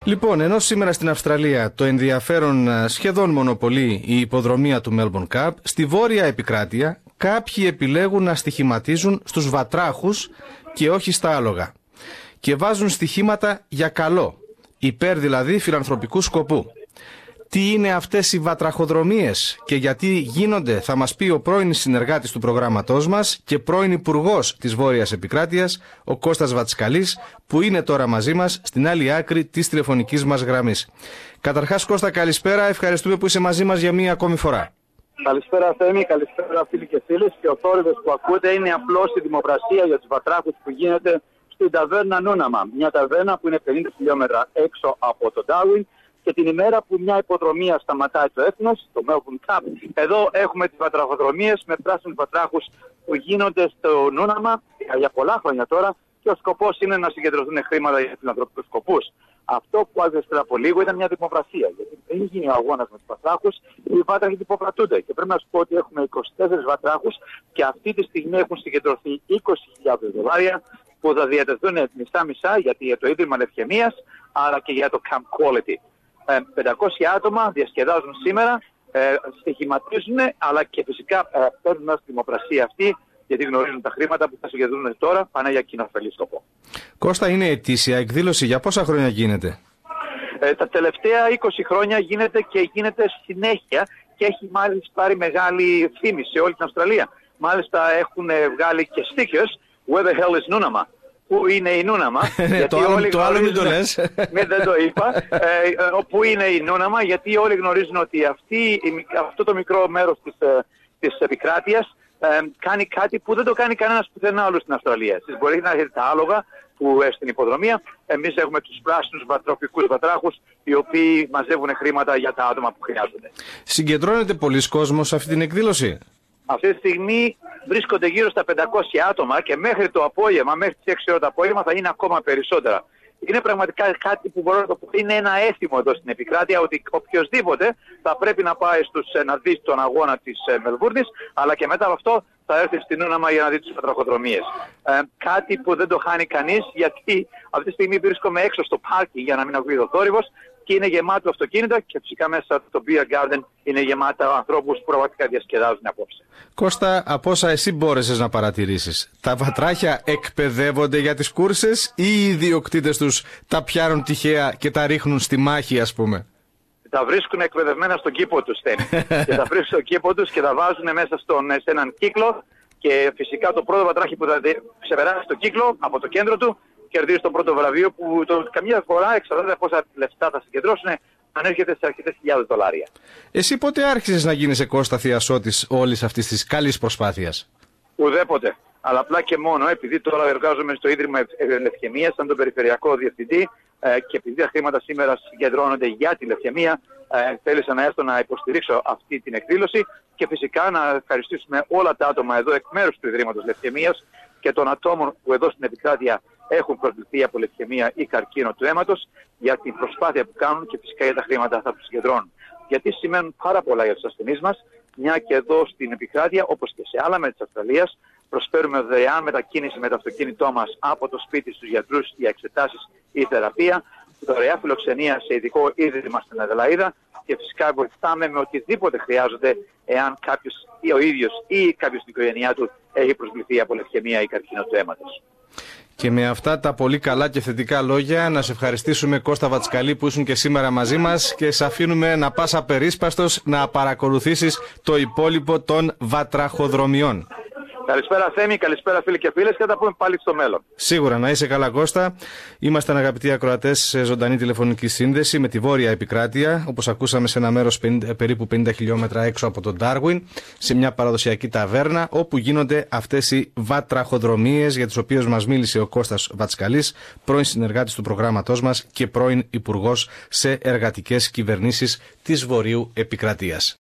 Λοιπόν, ενώ σήμερα στην Αυστραλία το ενδιαφέρον σχεδόν μονοπολεί η υποδρομία του Melbourne Cup, στη βόρεια επικράτεια κάποιοι επιλέγουν να στοιχηματίζουν στους βατράχους και όχι στα άλογα. Και βάζουν στοιχήματα για καλό, υπέρ δηλαδή φιλανθρωπικού σκοπού. Τι είναι αυτές οι βατραχοδρομίες και γιατί γίνονται, θα μας πει ο πρώην συνεργάτης του προγράμματός μας και πρώην υπουργός της Βόρειας Επικράτειας, ο Κώστας Βατσκαλής, που είναι τώρα μαζί μας στην άλλη άκρη της τηλεφωνικής μας γραμμής. Καταρχάς, Κώστα, καλησπέρα. Ευχαριστούμε που είσαι μαζί μας για μία ακόμη φορά. Καλησπέρα, Θέμη, καλησπέρα φίλοι και φίλες. Και ο θόρυβος που ακούτε είναι απλώς η δημοπρασία για τους βατράχους που γίνεται στην ταβέρνα Νούναμα. Μια ταβέρνα που είναι 50 χιλιόμετρα έξω από το Darwin. Και την ημέρα που μια υποδρομία σταματάει το έθνος, το Melbourne Cup, εδώ έχουμε τις βατραχοδρομίες με πράσινους βατράχους που γίνονται στο Νούναμα για πολλά χρόνια τώρα και ο σκοπός είναι να συγκεντρωθούν χρήματα για φιλανθρωπικούς σκοπούς. Αυτό που άκουσα πριν από λίγο ήταν μια δημοπρασία. Γιατί πριν γίνει ο αγώνας με τους βατράχους, οι βάτραχοι υποφρατούνται. Και πρέπει να σου πω ότι έχουμε 24 βατράχους και αυτή τη στιγμή έχουν συγκεντρωθεί $20,000 που θα διατεθούν μισά-μισά για το Ίδρυμα Λευκαιμίας αλλά και για το Camp Quality. 500 άτομα διασκεδάζουν σήμερα, στοιχηματίζουν, αλλά και φυσικά παίρνουν στη δημοπρασία αυτή, γιατί γνωρίζουν τα χρήματα που θα συγκεντρώνουν τώρα, πάνε για κοινοφελή σκοπό. Κώστα, είναι ετήσια εκδήλωση, για πόσα χρόνια γίνεται? Τα τελευταία 20 χρόνια γίνεται και γίνεται συνέχεια και έχει μάλιστα πάρει μεγάλη φήμη σε όλη την Αυστραλία. Μάλιστα έχουν βγάλει και stickers, where the hell is Noonama? Πού είναι η Νούναμα? Το άλλο μην το λες. Δεν το είπα. Πού είναι η Νούναμα? Γιατί όλοι γνωρίζουν ότι αυτό το μικρό μέρος της επικράτειας κάνει κάτι που δεν το κάνει κανένας πουθενά άλλο στην Αυστραλία. Εσείς μπορείτε να έχετε τα άλογα που στην υποδρομία. Εμείς έχουμε τους πράσινους βατροπικούς βατράχους, οι οποίοι μαζεύουν χρήματα για τα άτομα που χρειάζονται. Συγκεντρώνεται πολλοί κόσμος σε αυτή την εκδήλωση? Αυτή τη στιγμή βρίσκονται γύρω στα 500 άτομα και μέχρι το απόγευμα, μέχρι τις 6 ώρα το απόγευμα θα είναι ακόμα περισσότερα. Είναι πραγματικά κάτι που μπορώ να το πω, είναι ένα έθιμο εδώ στην επικράτεια ότι οποιοδήποτε θα πρέπει να πάει να δει τον αγώνα της Μελβούρνης, αλλά και μετά από αυτό θα έρθει στην Νούναμα για να δει τις βατραχοδρομίες. Κάτι που δεν το χάνει κανείς, γιατί αυτή τη στιγμή βρίσκομαι έξω στο πάρκινγκ για να μην ακούει ο θόρυβος και είναι γεμάτο αυτοκίνητα και φυσικά μέσα το Beer Garden είναι γεμάτα ανθρώπους που πραγματικά διασκεδάζουν απόψε. Κώστα, από όσα εσύ μπόρεσες να παρατηρήσεις, τα βατράχια εκπαιδεύονται για τις κούρσες ή οι ιδιοκτήτες τους τα πιάνουν τυχαία και τα ρίχνουν στη μάχη, ας πούμε? Τα βρίσκουν εκπαιδευμένα στον κήπο τους, και τα βρίσκουν στον κήπο τους και τα βάζουν μέσα σε έναν κύκλο και φυσικά το πρώτο βατράχι που θα ξεπεράσει το κύκλο από το κέντρο του κερδίζει το πρώτο βραβείο που καμιά φορά εξαρτάται πόσα λεφτά θα συγκεντρώσουν, ανέρχεται σε αρκετές χιλιάδες δολάρια. Εσύ πότε άρχισες να γίνεσαι, Κώστα, θειασότης όλης αυτής της καλής προσπάθειας? Ουδέποτε. Αλλά απλά και μόνο επειδή τώρα εργάζομαι στο Ίδρυμα Λευκαιμίας σαν τον Περιφερειακό Διευθυντή και επειδή τα χρήματα σήμερα συγκεντρώνονται για τη λευκαιμία, θέλησα να έρθω να υποστηρίξω αυτή την εκδήλωση και φυσικά να ευχαριστήσουμε όλα τα άτομα εδώ εκ μέρους του Ιδρύματος Λευκαιμίας και των ατόμων που εδώ στην επικράτεια έχουν προσβληθεί από λευκαιμία ή καρκίνο του αίματος για την προσπάθεια που κάνουν και φυσικά για τα χρήματα θα τους συγκεντρώνουν. Γιατί σημαίνουν πάρα πολλά για τους ασθενείς μας, μια και εδώ στην επικράτεια, όπως και σε άλλα μέρη της Αυστραλίας, προσφέρουμε δωρεάν μετακίνηση με το αυτοκίνητό μας από το σπίτι στους γιατρούς για εξετάσεις ή θεραπεία, δωρεάν φιλοξενία σε ειδικό ίδρυμα στην Αδελαΐδα και φυσικά βοηθάμε με οτιδήποτε χρειάζονται εάν κάποιος ή ο ίδιος ή κάποιος στην οικογένειά του έχει προσβληθεί από λευκαιμία ή καρκίνο του αίματος. Και με αυτά τα πολύ καλά και θετικά λόγια να σε ευχαριστήσουμε, Κώστα Βατσκαλή, που ήσουν και σήμερα μαζί μας και σε αφήνουμε να πας απερίσπαστος να παρακολουθήσεις το υπόλοιπο των βατραχοδρομιών. Καλησπέρα, Θέμη, καλησπέρα φίλοι και φίλες και θα τα πούμε πάλι στο μέλλον. Σίγουρα, να είσαι καλά, Κώστα. Ήμασταν, αγαπητοί ακροατές, σε ζωντανή τηλεφωνική σύνδεση με τη Βόρεια Επικράτεια, όπως ακούσαμε, σε ένα μέρος περίπου 50 χιλιόμετρα έξω από τον Darwin, σε μια παραδοσιακή ταβέρνα, όπου γίνονται αυτές οι βατραχοδρομίες για τις οποίες μας μίλησε ο Κώστας Βατσκαλής, πρώην συνεργάτης του προγράμματός μας και πρώην υπουργός σε εργατικές κυβερνήσεις της Βορείου Επικρατείας.